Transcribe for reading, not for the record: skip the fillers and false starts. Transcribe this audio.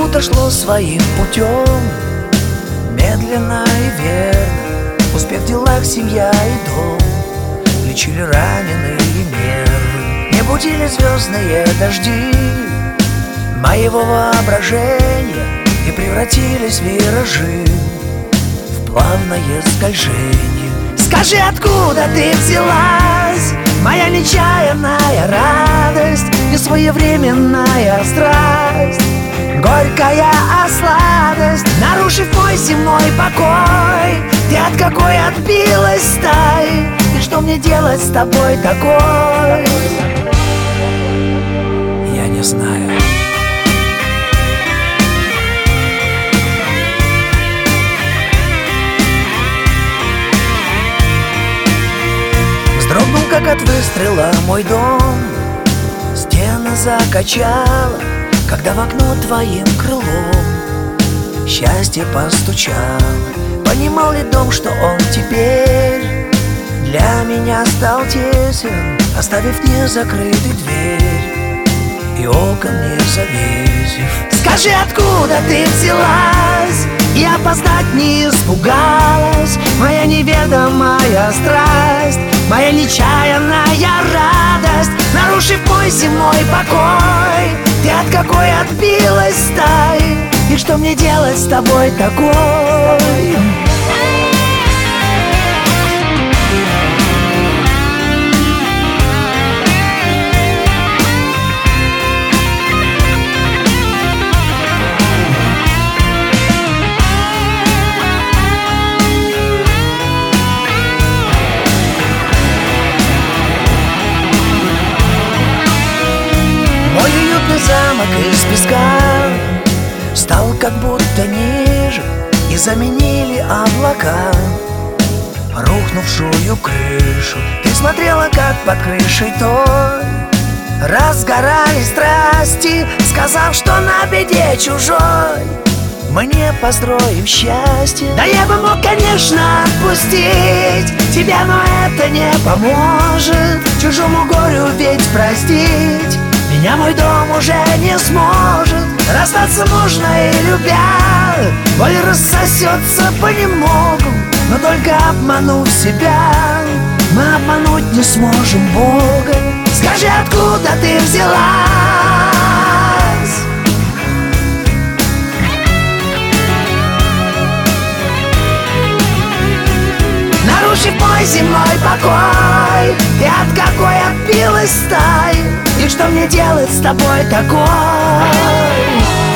утро шло своим путем, медленно и верно, успев в делах семья и дом. Лечили раненые нервы, не будили звездные дожди моего воображения и превратились в виражи, в плавное скольжение. Скажи, откуда ты взялась, моя нечаянная радость, несвоевременная страсть, горькая сладость, нарушив мой земной покой. Ты от какой отбилась стаи, и что мне делать с тобой такой? Я не знаю. Вздрогнул, как от выстрела, мой дом, стены закачало, когда в окно твоим крылом счастье постучало. Понимал ли дом, что он теперь для меня стал тесен, оставив незакрытой дверь и окон не завесив? Скажи, откуда ты взялась, и опоздать не испугалась, моя неведомая страсть, моя нечаянная радость, нарушив мой земной покой. Ты от какой отбилась стаи, и что мне делать с тобой такой? Мой уютный замок из песка стал как будто ниже, и заменили облака рухнувшую крышу. Ты смотрела, как под крышей той разгорались страсти, сказав, что на беде чужой мы не построим счастье. Да я бы мог, конечно, отпустить тебя, но это не поможет чужому горю ведь простить. Меня мой дом уже не сможет. Расстаться можно и любя, боль рассосется понемногу, но только обманув себя, мы обмануть не сможем Бога. Скажи, откуда ты взялась, нарушив мой земной покой? И от какой отбилась стаи, и что мне делать с тобой такой?